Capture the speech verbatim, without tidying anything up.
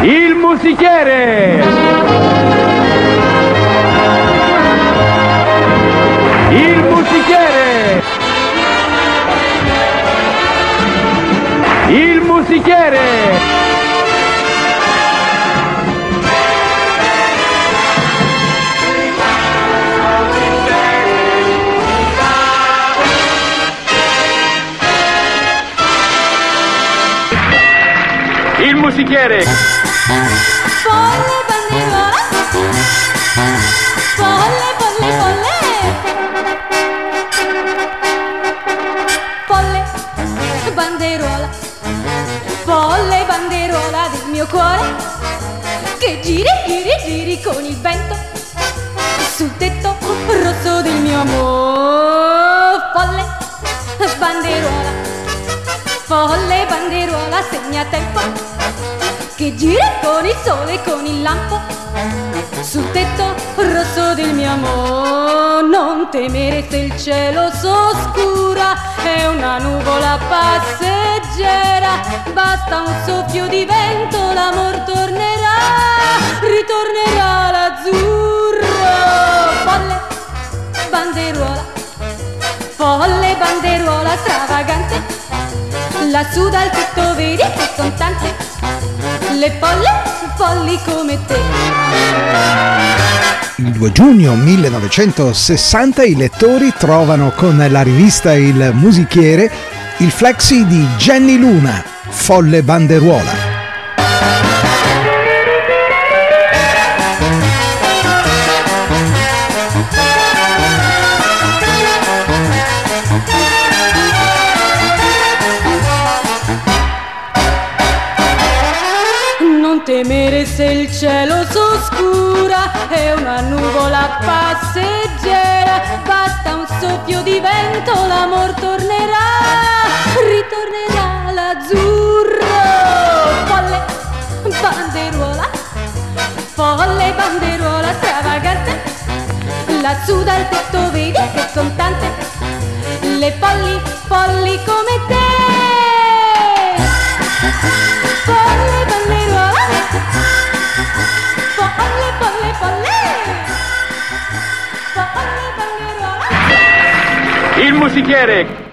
Il musichiere! Il musichiere! Il musichiere! Il musichiere! Folle banderola, folle, folle, folle, folle banderuola, folle banderuola del mio cuore, che giri, giri, giri con il vento sul tetto rosso del mio amore. Folle banderuola, folle banderuola, segna tempo, che gira con il sole e con il lampo sul tetto rosso del mio amore. Non temere se il cielo s'oscura, è una nuvola passeggera, basta un soffio di vento, l'amor tornerà, ritornerà l'azzurro. Folle banderuola, folle banderuola stravagante, lassù dal tetto vedi che son tante le folle, folli come te. Il due giugno millenovecentosessanta i lettori trovano con la rivista Il Musichiere il flexi di Jenny Luna, Folle banderuola. Non temere se il cielo s'oscura, è una nuvola passeggera, basta un soffio di vento, l'amor tornerà, ritornerà l'azzurro. Folle banderuola, folle banderuola stravagante, lassù dal tetto vedi che son tante le folli, folli come te. Folle banderuola, folle, folle, folle, folle banderuola. Il musichiere!